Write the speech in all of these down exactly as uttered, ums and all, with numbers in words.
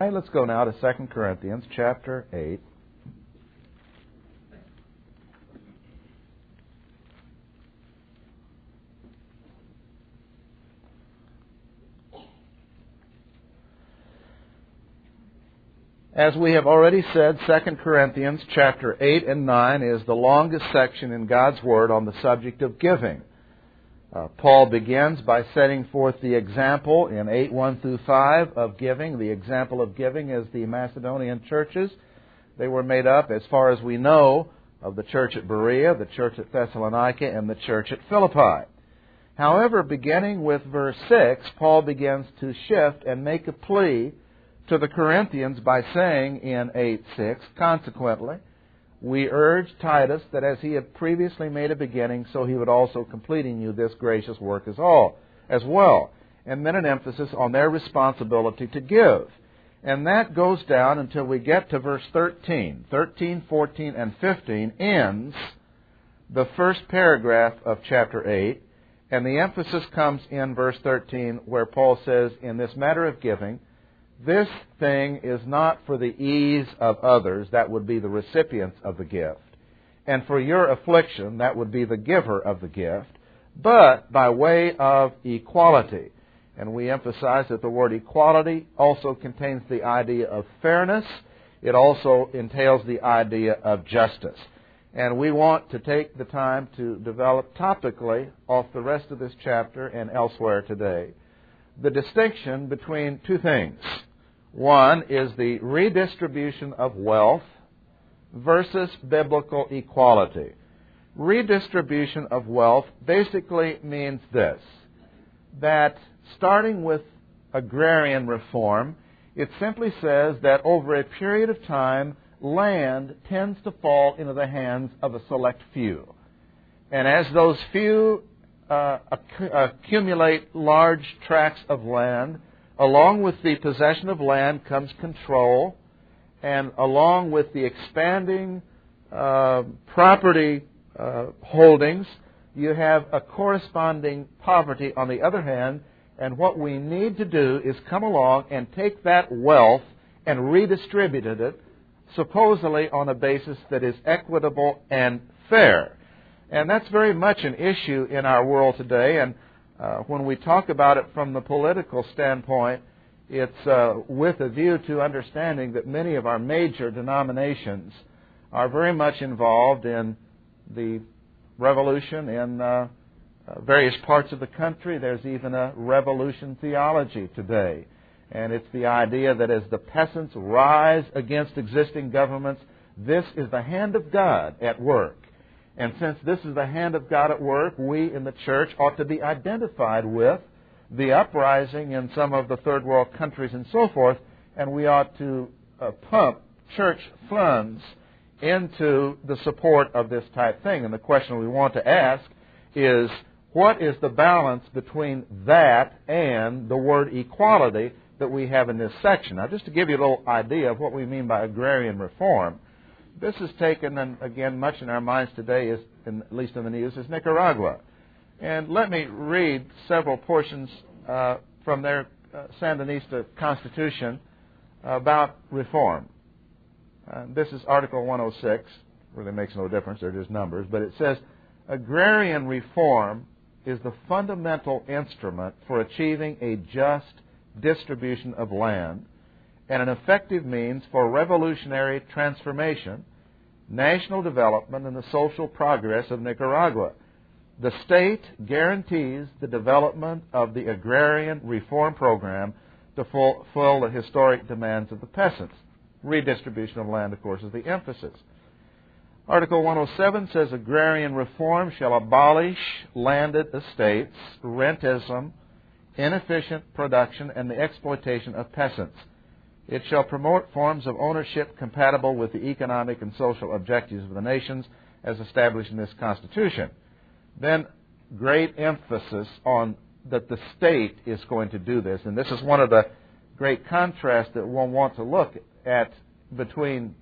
All right, let's go now to Second Corinthians chapter eight. As we have already said, Second Corinthians chapter eight and nine is the longest section in God's Word on the subject of giving. Uh, Paul begins by setting forth the example in eight one through five of giving. The example of giving is the Macedonian churches. They were made up, as far as we know, of the church at Berea, the church at Thessalonica, and the church at Philippi. However, beginning with verse six, Paul begins to shift and make a plea to the Corinthians by saying in eight six, consequently, we urge Titus that as he had previously made a beginning, so he would also complete in you this gracious work as all, as well. And then an emphasis on their responsibility to give. And that goes down until we get to verse thirteen. thirteen, fourteen, and fifteen ends the first paragraph of chapter eight. And the emphasis comes in verse thirteen, where Paul says, in this matter of giving, this thing is not for the ease of others, that would be the recipients of the gift, and for your affliction, that would be the giver of the gift, but by way of equality. And we emphasize that the word equality also contains the idea of fairness. It also entails the idea of justice. And we want to take the time to develop topically off the rest of this chapter and elsewhere today the distinction between two things. One is the redistribution of wealth versus biblical equality. Redistribution of wealth basically means this, that starting with agrarian reform, it simply says that over a period of time, land tends to fall into the hands of a select few. And as those few uh, acc- accumulate large tracts of land, along with the possession of land comes control, and along with the expanding uh, property uh, holdings, you have a corresponding poverty on the other hand, and what we need to do is come along and take that wealth and redistribute it, supposedly on a basis that is equitable and fair. And that's very much an issue in our world today, and Uh, when we talk about it from the political standpoint, it's uh, with a view to understanding that many of our major denominations are very much involved in the revolution in uh, uh, various parts of the country. There's even a revolution theology today. And it's the idea that as the peasants rise against existing governments, this is the hand of God at work. And since this is the hand of God at work, we in the church ought to be identified with the uprising in some of the third world countries and so forth, and we ought to uh, pump church funds into the support of this type thing. And the question we want to ask is, what is the balance between that and the word equality that we have in this section? Now, just to give you a little idea of what we mean by agrarian reform, this is taken, and again, much in our minds today, is, in, at least in the news, is Nicaragua. And let me read several portions uh, from their uh, Sandinista constitution about reform. Uh, this is Article one oh six. Really makes no difference, they're just numbers. But it says, agrarian reform is the fundamental instrument for achieving a just distribution of land and an effective means for revolutionary transformation, national development, and the social progress of Nicaragua. The state guarantees the development of the agrarian reform program to fulfill the historic demands of the peasants. Redistribution of land, of course, is the emphasis. Article one oh seven says agrarian reform shall abolish landed estates, rentism, inefficient production, and the exploitation of peasants. It shall promote forms of ownership compatible with the economic and social objectives of the nations as established in this Constitution. Then great emphasis on that the state is going to do this. And this is one of the great contrasts that one wants to look at between,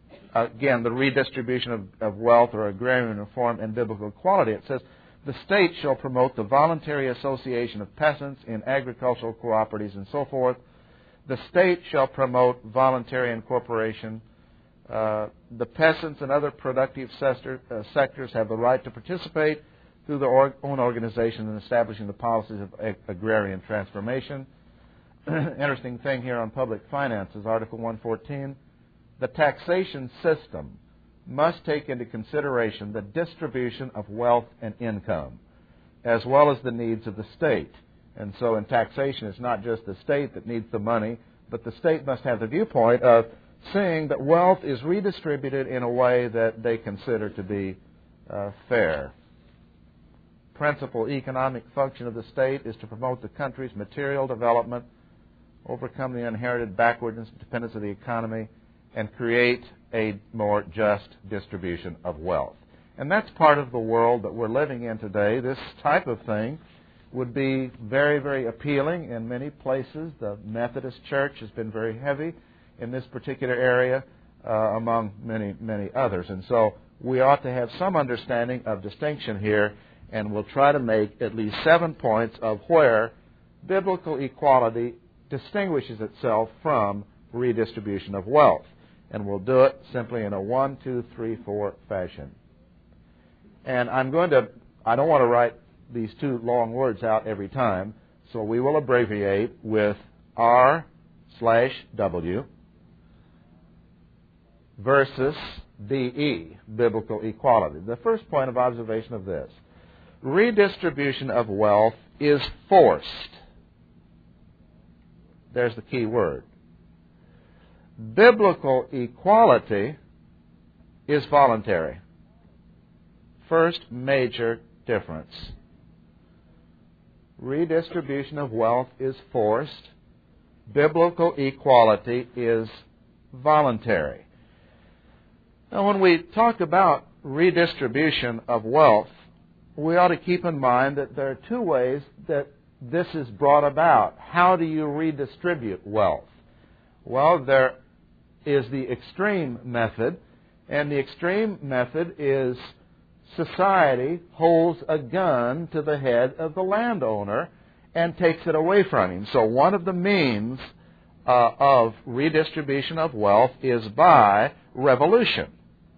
again, the redistribution of, of wealth or agrarian reform and biblical equality. It says, the state shall promote the voluntary association of peasants in agricultural cooperatives and so forth. The state shall promote voluntary incorporation. Uh, the peasants and other productive sector, uh, sectors have the right to participate through their or- own organization in establishing the policies of ag- agrarian transformation. Interesting thing here on public finances, Article one fourteen. The taxation system must take into consideration the distribution of wealth and income, as well as the needs of the state. And so in taxation, it's not just the state that needs the money, but the state must have the viewpoint of seeing that wealth is redistributed in a way that they consider to be uh, fair. Principal economic function of the state is to promote the country's material development, overcome the inherited backwardness and dependence of the economy, and create a more just distribution of wealth. And that's part of the world that we're living in today. This type of thing would be very, very appealing in many places. The Methodist Church has been very heavy in this particular area, uh, among many, many others. And so we ought to have some understanding of distinction here, and we'll try to make at least seven points of where biblical equality distinguishes itself from redistribution of wealth. And we'll do it simply in a one, two, three, four fashion. And I'm going to, I don't want to write these two long words out every time, so we will abbreviate with R slash W versus B E, biblical equality. The first point of observation of this: redistribution of wealth is forced. There's the key word. Biblical equality is voluntary. First major difference. Redistribution of wealth is forced. Biblical equality is voluntary. Now, when we talk about redistribution of wealth, we ought to keep in mind that there are two ways that this is brought about. How do you redistribute wealth? Well, there is the extreme method, and the extreme method is society holds a gun to the head of the landowner and takes it away from him. So one of the means uh, of redistribution of wealth is by revolution.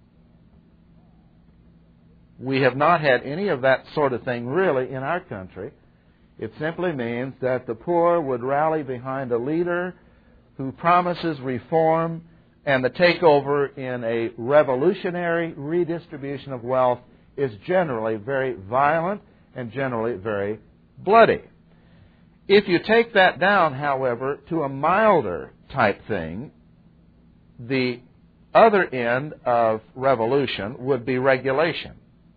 We have not had any of that sort of thing really in our country. It simply means that the poor would rally behind a leader who promises reform, and the takeover in a revolutionary redistribution of wealth is generally very violent and generally very bloody. If you take that down, however, to a milder type thing, the other end of revolution would be regulation.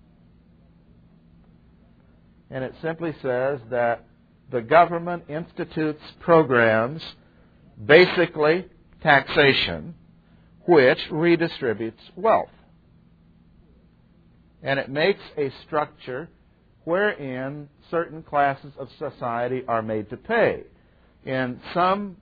And it simply says that the government institutes programs, basically taxation, which redistributes wealth. And it makes a structure wherein certain classes of society are made to pay. In some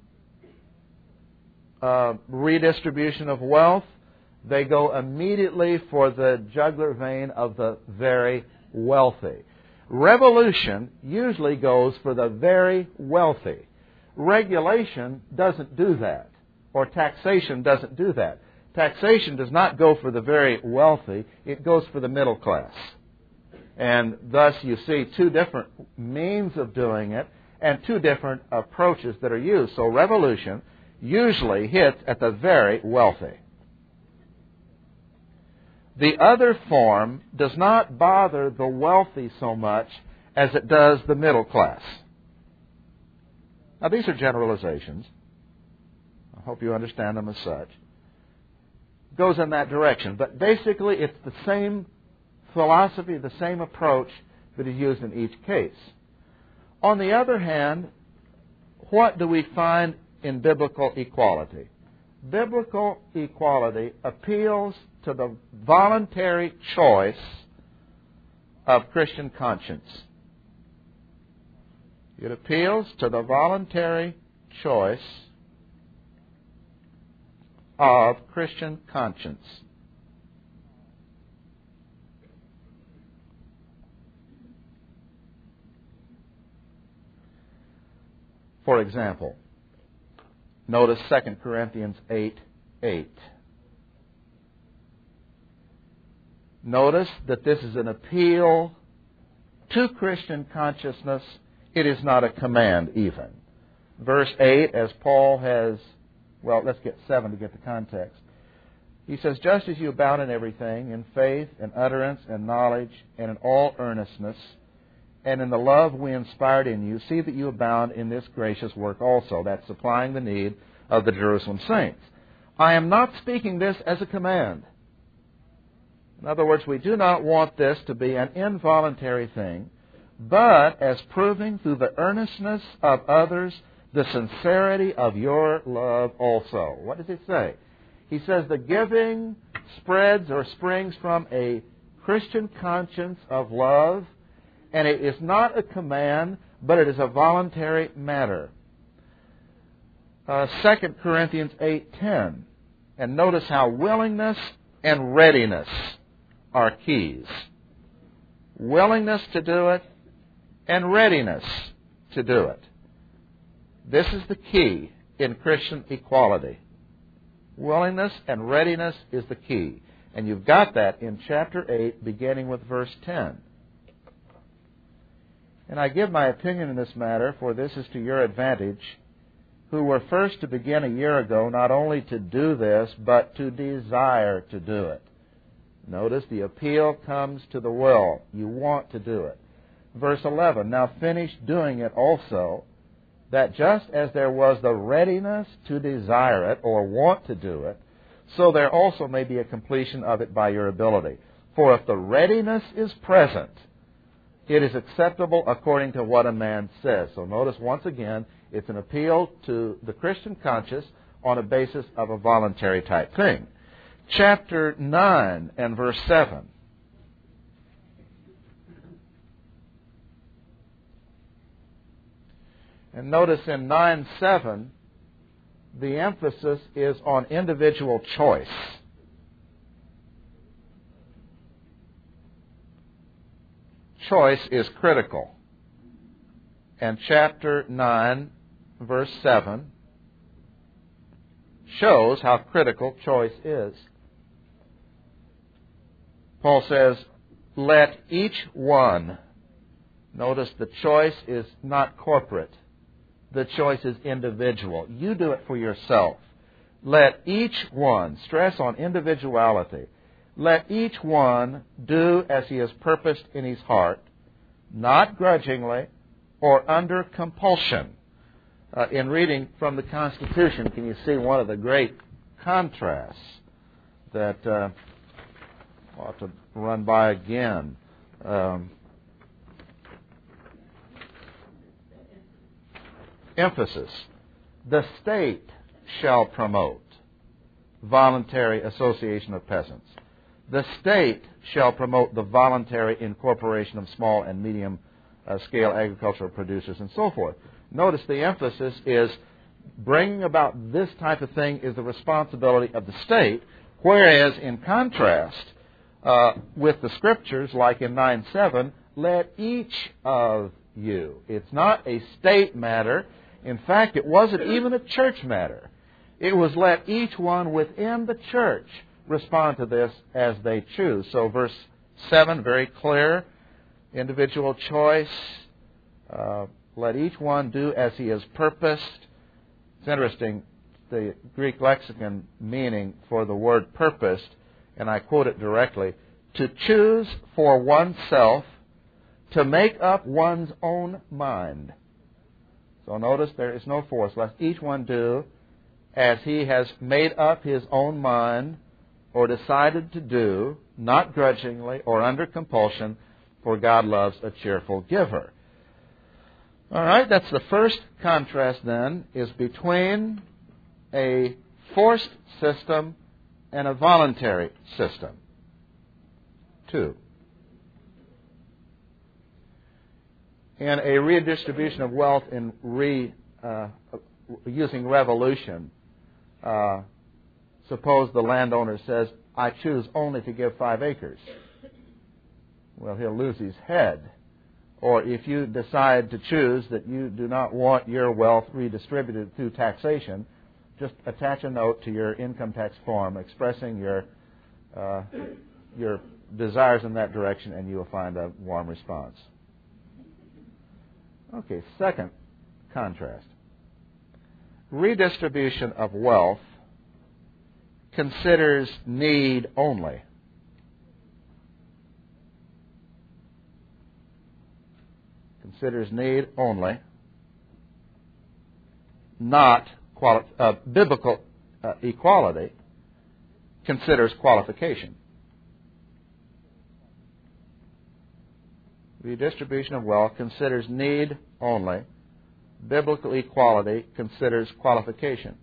uh, redistribution of wealth, they go immediately for the jugular vein of the very wealthy. Revolution usually goes for the very wealthy. Regulation doesn't do that, or taxation doesn't do that. Taxation does not go for the very wealthy, it goes for the middle class. And thus you see two different means of doing it and two different approaches that are used. So revolution usually hits at the very wealthy. The other form does not bother the wealthy so much as it does the middle class. Now, these are generalizations. I hope you understand them as such. Goes in that direction. But basically, it's the same philosophy, the same approach that is used in each case. On the other hand, what do we find in biblical equality? Biblical equality appeals to the voluntary choice of Christian conscience. It appeals to the voluntary choice of Christian conscience. For example, Notice Second Corinthians eight eight. Notice that this is an appeal to Christian consciousness. It is not a command even. Verse eight, as Paul has, well, let's get seven to get the context. He says, just as you abound in everything, in faith, in utterance, and knowledge, and in all earnestness, and in the love we inspired in you, see that you abound in this gracious work also. That's supplying the need of the Jerusalem saints. I am not speaking this as a command. In other words, we do not want this to be an involuntary thing, but as proving through the earnestness of others the sincerity of your love also. What does it say? He says the giving spreads or springs from a Christian conscience of love, and it is not a command, but it is a voluntary matter. Uh, Second Corinthians eight ten. And notice how willingness and readiness are keys. Willingness to do it and readiness to do it. This is the key in Christian equality. Willingness and readiness is the key. And you've got that in chapter eight, beginning with verse ten. And I give my opinion in this matter, for this is to your advantage, who were first to begin a year ago, not only to do this, but to desire to do it. Notice the appeal comes to the will. You want to do it. Verse eleven, now finish doing it also, that just as there was the readiness to desire it, or want to do it, so there also may be a completion of it by your ability. For if the readiness is present, it is acceptable according to what a man says. So notice once again, it's an appeal to the Christian conscience on a basis of a voluntary type thing. Chapter nine and verse seven. And notice in nine seven, the emphasis is on individual choice. Choice is critical. And chapter nine, verse seven, shows how critical choice is. Paul says, let each one, notice the choice is not corporate. The choice is individual. You do it for yourself. Let each one, stress on individuality, let each one do as he has purposed in his heart, not grudgingly or under compulsion. Uh, in reading from the Constitution, can you see one of the great contrasts that uh, I ought to run by again? Um, emphasis. The state shall promote voluntary association of peasants. The state shall promote the voluntary incorporation of small and medium uh, scale agricultural producers and so forth. Notice the emphasis is bringing about this type of thing is the responsibility of the state, whereas in contrast uh, with the Scriptures, like in nine seven, let each of you. It's not a state matter. In fact, it wasn't even a church matter. It was let each one within the church respond to this as they choose. So verse seven, very clear, individual choice. Uh, let each one do as he has purposed. It's interesting, the Greek lexicon meaning for the word purposed, and I quote it directly, to choose for oneself, to make up one's own mind. So notice there is no force. Let each one do as he has made up his own mind or decided to do, not grudgingly or under compulsion, for God loves a cheerful giver. All right, that's the first contrast then, is between a forced system and a voluntary system. Two. In a redistribution of wealth in re, uh, using revolution, uh, suppose the landowner says, I choose only to give five acres. Well, he'll lose his head. Or if you decide to choose that you do not want your wealth redistributed through taxation, just attach a note to your income tax form expressing your uh, your desires in that direction, and you will find a warm response. Okay, second contrast. Redistribution of wealth considers need only. Considers need only, not quali- uh, biblical uh, equality considers qualification. Redistribution of wealth considers need only. Biblical equality considers qualification.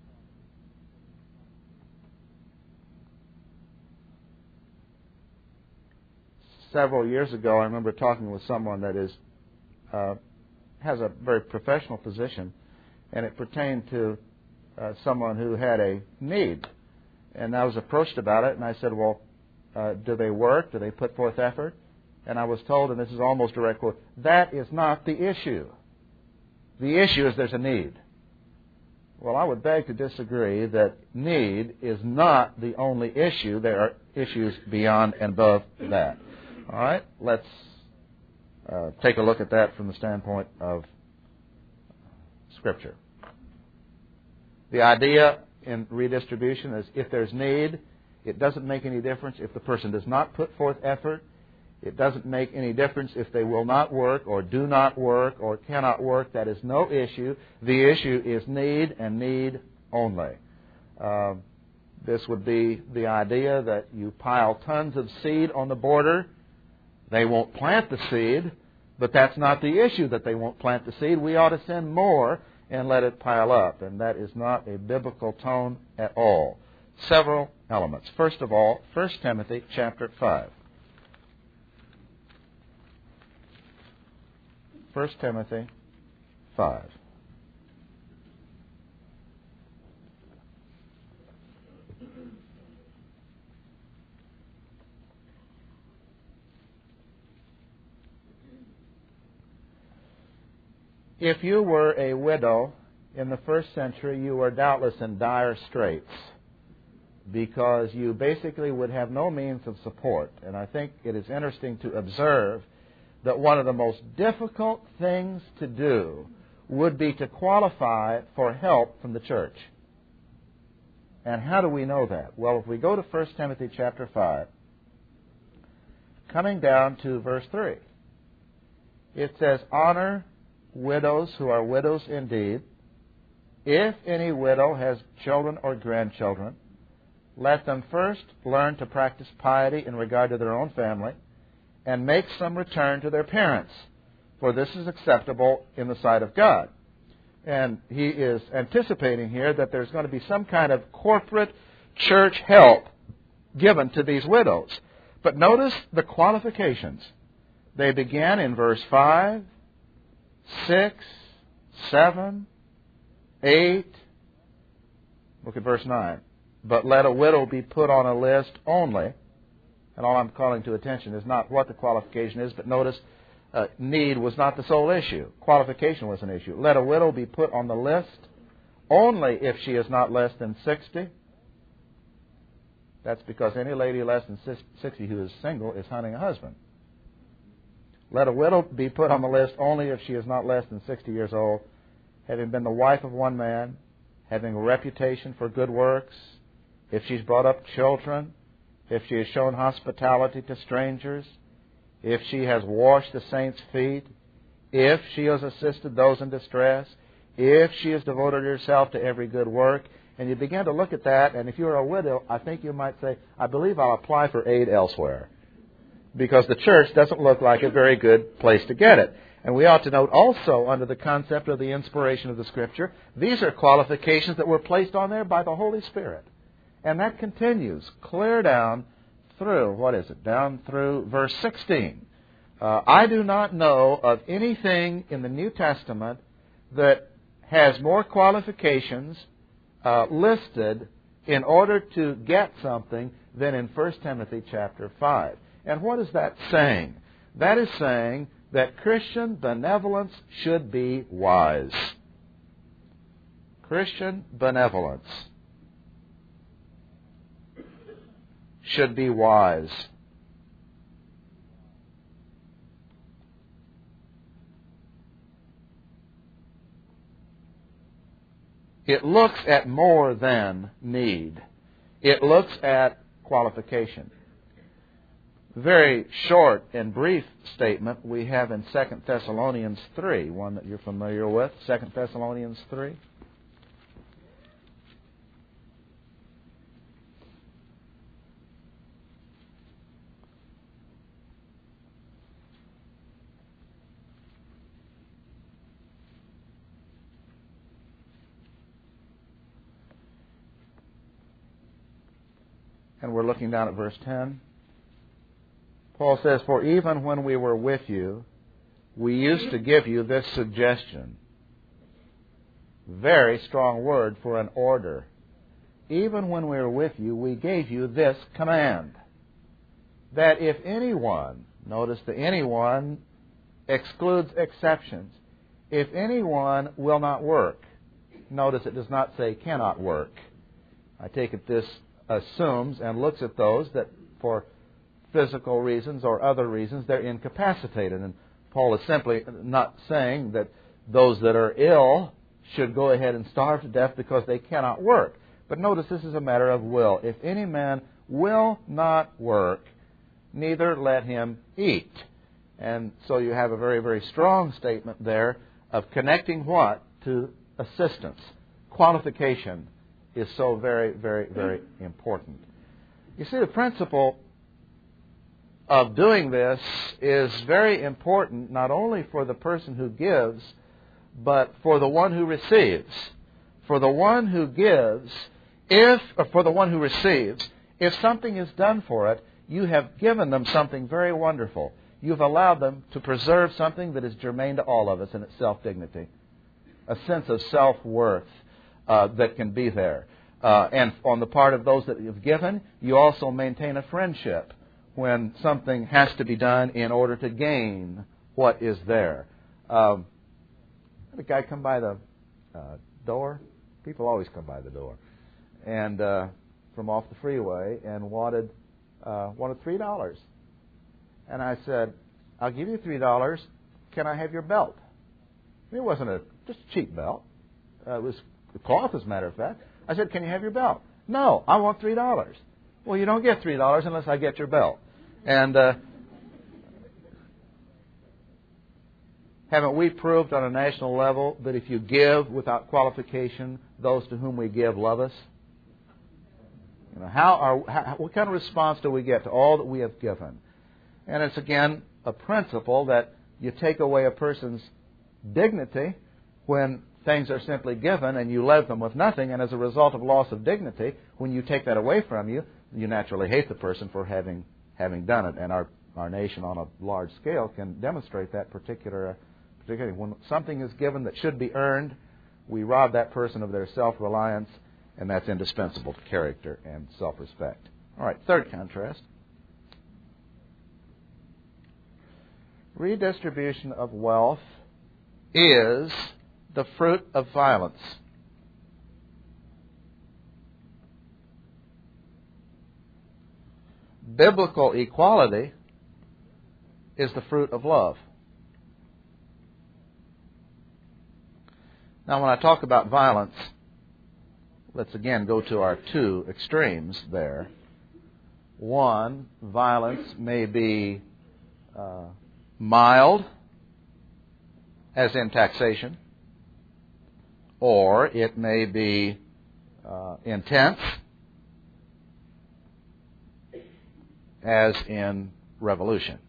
Several years ago, I remember talking with someone that is uh, has a very professional position, and it pertained to uh, someone who had a need. And I was approached about it, and I said, well, uh, do they work? Do they put forth effort? And I was told, and this is almost direct quote, that is not the issue. The issue is there's a need. Well, I would beg to disagree that need is not the only issue. There are issues beyond and above that. All right? Let's uh, take a look at that from the standpoint of Scripture. The idea in redistribution is if there's need, it doesn't make any difference if the person does not put forth effort. It doesn't make any difference if they will not work or do not work or cannot work. That is no issue. The issue is need and need only. Uh, this would be the idea that you pile tons of seed on the border. They won't plant the seed, but that's not the issue that they won't plant the seed. We ought to send more and let it pile up, and that is not a biblical tone at all. Several elements. First of all, First Timothy chapter five. First Timothy five. If you were a widow in the first century, you were doubtless in dire straits because you basically would have no means of support. And I think it is interesting to observe that one of the most difficult things to do would be to qualify for help from the church. And how do we know that? Well, if we go to First Timothy chapter five, coming down to verse three, it says, honor widows who are widows indeed. If any widow has children or grandchildren, let them first learn to practice piety in regard to their own family, and make some return to their parents, for this is acceptable in the sight of God. And he is anticipating here that there's going to be some kind of corporate church help given to these widows. But notice the qualifications. They begin in verse five, six, seven, eight. Look at verse nine. But let a widow be put on a list only. And all I'm calling to attention is not what the qualification is, but notice uh, need was not the sole issue. Qualification was an issue. Let a widow be put on the list only if she is not less than sixty. That's because any lady less than sixty who is single is hunting a husband. Let a widow be put on the list only if she is not less than sixty years old, having been the wife of one man, having a reputation for good works, if she's brought up children, if she has shown hospitality to strangers, if she has washed the saints' feet, if she has assisted those in distress, if she has devoted herself to every good work. And you begin to look at that, and if you're a widow, I think you might say, I believe I'll apply for aid elsewhere, because the church doesn't look like a very good place to get it. And we ought to note also, under the concept of the inspiration of the Scripture, these are qualifications that were placed on there by the Holy Spirit. And that continues clear down through, what is it, down through verse sixteen. Uh, I do not know of anything in the New Testament that has more qualifications uh, listed in order to get something than in First Timothy chapter five. And what is that saying? That is saying that Christian benevolence should be wise. Christian benevolence should be wise. It looks at more than need. It looks at qualification. Very short and brief statement we have in Second Thessalonians three, one that you're familiar with, Second Thessalonians three. And we're looking down at verse ten. Paul says, "For even when we were with you, we used to give you this suggestion." Very strong word for an order. Even when we were with you, we gave you this command, that if anyone, notice the anyone excludes exceptions, if anyone will not work, notice it does not say cannot work. I take it this assumes and looks at those that for physical reasons or other reasons they're incapacitated. And Paul is simply not saying that those that are ill should go ahead and starve to death because they cannot work. But notice this is a matter of will. If any man will not work, neither let him eat. And so you have a very, very strong statement there of connecting what to assistance. Qualification is so very, very, very important. You see, the principle of doing this is very important not only for the person who gives, but for the one who receives. For the one who gives, if, or for the one who receives, if something is done for it, you have given them something very wonderful. You've allowed them to preserve something that is germane to all of us in its self-dignity, a sense of self-worth uh, that can be there. Uh, and on the part of those that you've given, you also maintain a friendship when something has to be done in order to gain what is there. Um, had a guy come by the uh, door. People always come by the door, and uh, from off the freeway, and wanted uh, wanted three dollars. And I said, "I'll give you three dollars. Can I have your belt?" It wasn't a just a cheap belt. Uh, it was cloth, as a matter of fact. I said, "Can you have your belt?" "No, I want three dollars." "Well, you don't get three dollars unless I get your belt." And uh, haven't we proved on a national level that if you give without qualification, those to whom we give love us? You know, how are how, what kind of response do we get to all that we have given? And it's again a principle that you take away a person's dignity when things are simply given and you leave them with nothing, and as a result of loss of dignity, when you take that away from you, you naturally hate the person for having having done it. And our, our nation on a large scale can demonstrate that particular, uh, particularly when something is given that should be earned, we rob that person of their self-reliance, and that's indispensable to character and self-respect. All right, third contrast. Redistribution of wealth is the fruit of violence. Biblical equality is the fruit of love. Now, when I talk about violence, let's again go to our two extremes there. One, violence may be uh, mild, as in taxation, or it may be uh, intense, as in revolution.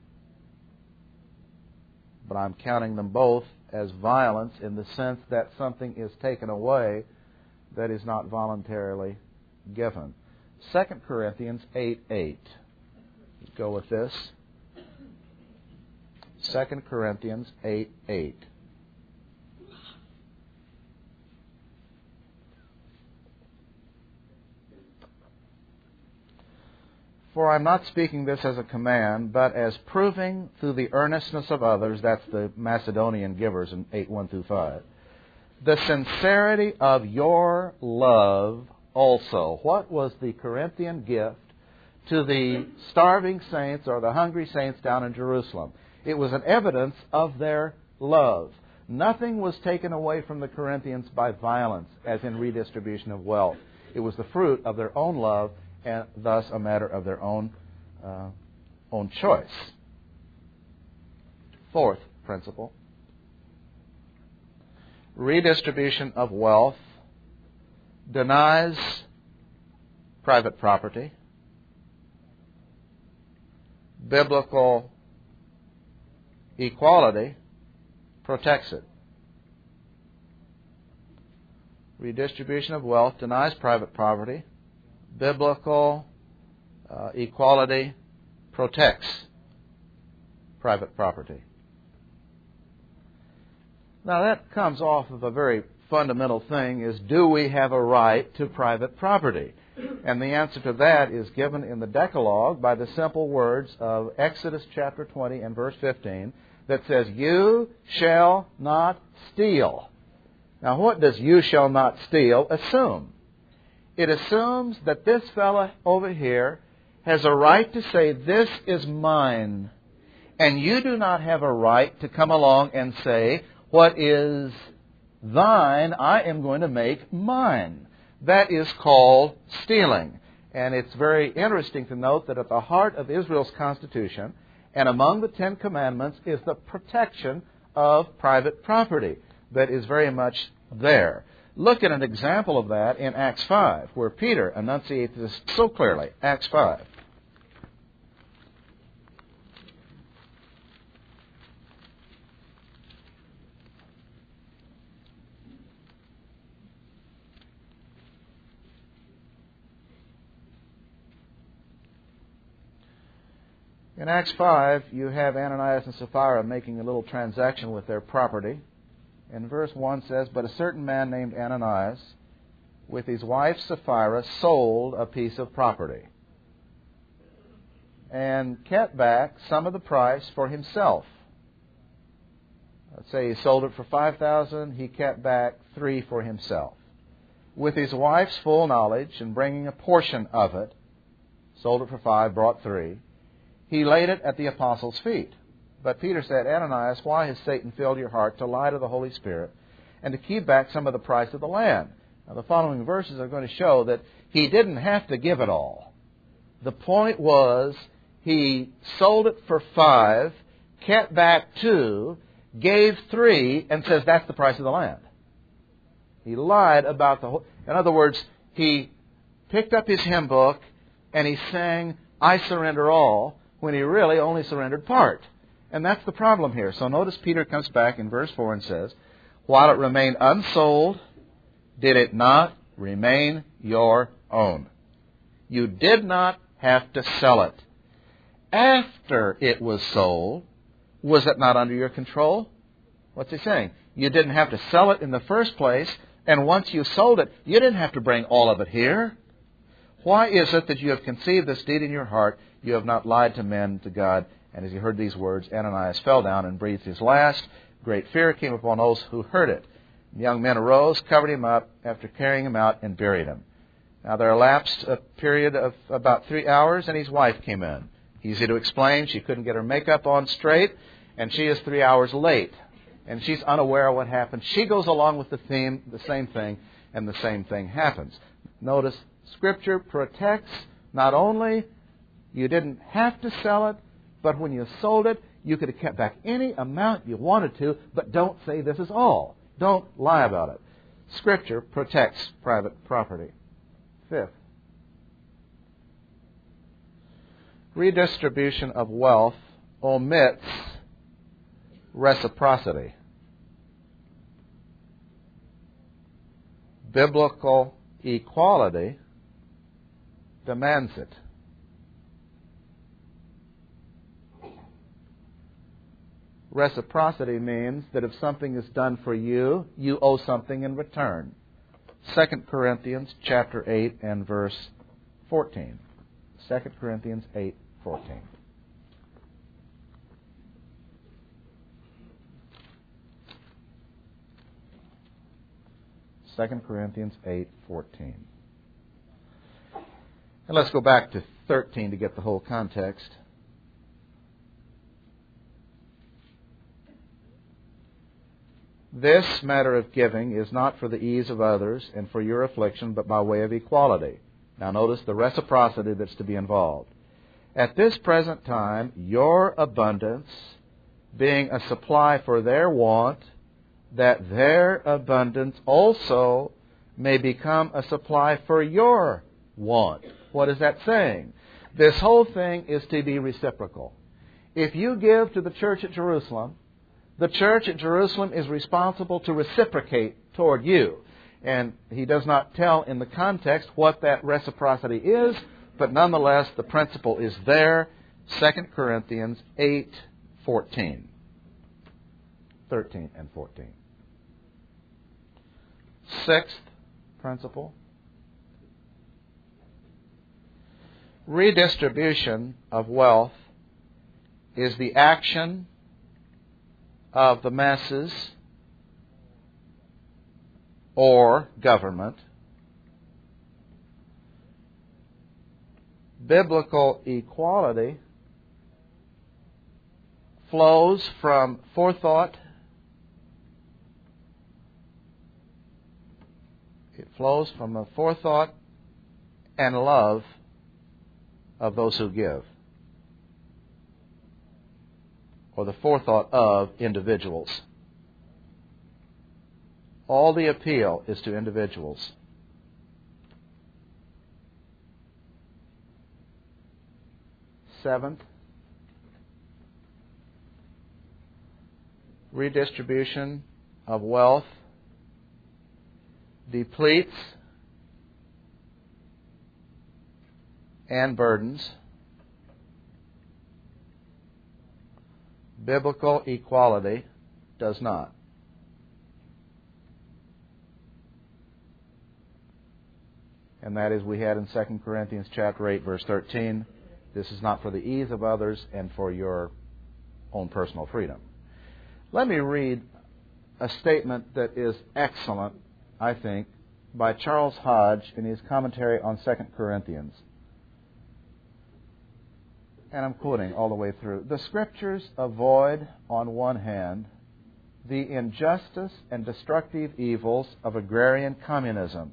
But I'm counting them both as violence in the sense that something is taken away that is not voluntarily given. Second Corinthians eight eight. Let's go with this. Second Corinthians eight eight. For I'm not speaking this as a command, but as proving through the earnestness of others, that's the Macedonian givers in eight one through five, the sincerity of your love also. What was the Corinthian gift to the starving saints or the hungry saints down in Jerusalem? It was an evidence of their love. Nothing was taken away from the Corinthians by violence, as in redistribution of wealth. It was the fruit of their own love, and thus a matter of their own, uh, own choice. Fourth principle. Redistribution of wealth denies private property. Biblical equality protects it. Redistribution of wealth denies private property. Biblical uh, equality protects private property. Now that comes off of a very fundamental thing, is do we have a right to private property? And the answer to that is given in the Decalogue by the simple words of Exodus chapter twenty and verse fifteen that says, "You shall not steal." Now what does "you shall not steal" assume? It assumes that this fellow over here has a right to say, "This is mine." And you do not have a right to come along and say, "What is thine, I am going to make mine." That is called stealing. And it's very interesting to note that at the heart of Israel's Constitution and among the Ten Commandments is the protection of private property that is very much there. Look at an example of that in Acts five, where Peter enunciates this so clearly. Acts five. In Acts five, you have Ananias and Sapphira making a little transaction with their property. And verse one says, "But a certain man named Ananias, with his wife Sapphira, sold a piece of property, and kept back some of the price for himself." Let's say he sold it for five thousand dollars, he kept back three for himself. With his wife's full knowledge and bringing a portion of it, sold it for five, brought three, he laid it at the apostles' feet. But Peter said, "Ananias, why has Satan filled your heart to lie to the Holy Spirit and to keep back some of the price of the land?" Now, the following verses are going to show that he didn't have to give it all. The point was, he sold it for five, kept back two, gave three, and says that's the price of the land. He lied about the whole... In other words, he picked up his hymn book and he sang, "I surrender all," when he really only surrendered part. And that's the problem here. So notice Peter comes back in verse four and says, "While it remained unsold, did it not remain your own? You did not have to sell it. After it was sold, was it not under your control?" What's he saying? You didn't have to sell it in the first place, and once you sold it, you didn't have to bring all of it here. Why is it that you have conceived this deed in your heart? You have not lied to men, to God. And as he heard these words, Ananias fell down and breathed his last. Great fear came upon those who heard it. The young men arose, covered him up, after carrying him out, and buried him. Now there elapsed a period of about three hours, and his wife came in. Easy to explain. She couldn't get her makeup on straight, and she is three hours late. And she's unaware of what happened. She goes along with the theme, the same thing, and the same thing happens. Notice, Scripture protects not only you didn't have to sell it, but when you sold it, you could have kept back any amount you wanted to, but don't say this is all. Don't lie about it. Scripture protects private property. Fifth, redistribution of wealth omits reciprocity. Biblical equality demands it. Reciprocity means that if something is done for you, you owe something in return. Second Corinthians chapter eight and verse fourteen. Second Corinthians eight, fourteen. Second Corinthians eight fourteen. And let's go back to thirteen to get the whole context. This matter of giving is not for the ease of others and for your affliction, but by way of equality. Now notice the reciprocity that's to be involved. At this present time, your abundance being a supply for their want, that their abundance also may become a supply for your want. What is that saying? This whole thing is to be reciprocal. If you give to the church at Jerusalem, the church at Jerusalem is responsible to reciprocate toward you. And he does not tell in the context what that reciprocity is, but nonetheless the principle is there. Second Corinthians eight fourteen. thirteen and fourteen. Sixth principle. Redistribution of wealth is the action of the masses or government. Biblical equality flows from forethought. It flows from the forethought and love of those who give, or the forethought of individuals. All the appeal is to individuals. Seventh, redistribution of wealth depletes and burdens. Biblical equality does not. And that is we had in Second Corinthians chapter eight, verse thirteen, this is not for the ease of others and for your own personal freedom. Let me read a statement that is excellent, I think, by Charles Hodge in his commentary on Second Corinthians. And I'm quoting all the way through. The Scriptures avoid, on one hand, the injustice and destructive evils of agrarian communism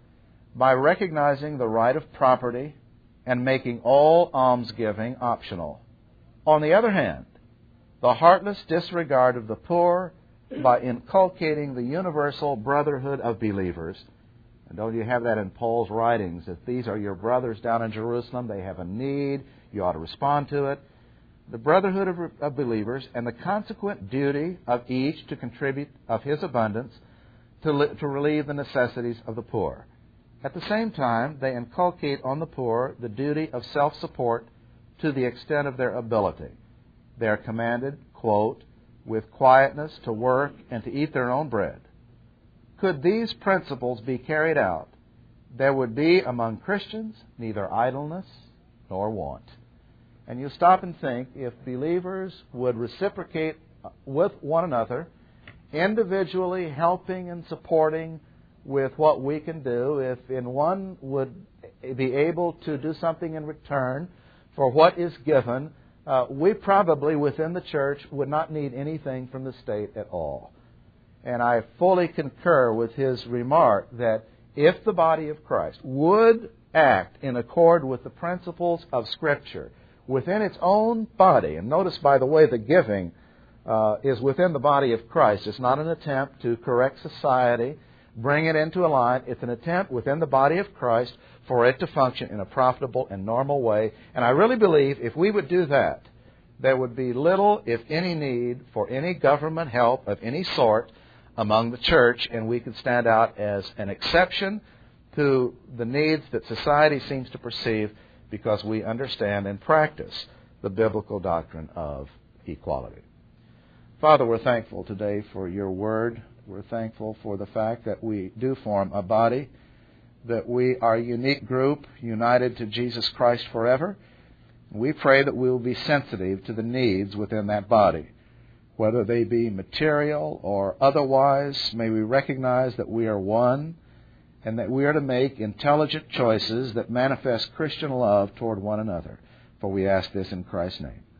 by recognizing the right of property and making all almsgiving optional. On the other hand, the heartless disregard of the poor by inculcating the universal brotherhood of believers. And don't you have that in Paul's writings, that these are your brothers down in Jerusalem, they have a need, you ought to respond to it. The brotherhood of, of believers and the consequent duty of each to contribute of his abundance to, li- to relieve the necessities of the poor. At the same time, they inculcate on the poor the duty of self-support to the extent of their ability. They are commanded, quote, with quietness to work and to eat their own bread. Could these principles be carried out, there would be among Christians neither idleness nor want. And you stop and think, if believers would reciprocate with one another, individually helping and supporting with what we can do, if in one would be able to do something in return for what is given, uh, we probably within the church would not need anything from the state at all. And I fully concur with his remark that if the body of Christ would act in accord with the principles of Scripture within its own body, and notice, by the way, the giving uh, is within the body of Christ. It's not an attempt to correct society, bring it into a line. It's an attempt within the body of Christ for it to function in a profitable and normal way. And I really believe if we would do that, there would be little, if any, need for any government help of any sort among the church, and we could stand out as an exception to the needs that society seems to perceive because we understand and practice the biblical doctrine of equality. Father, we're thankful today for your word. We're thankful for the fact that we do form a body, that we are a unique group united to Jesus Christ forever. We pray that we will be sensitive to the needs within that body. whether they be material or otherwise. May we recognize that we are one and that we are to make intelligent choices that manifest Christian love toward one another. For we ask this in Christ's name.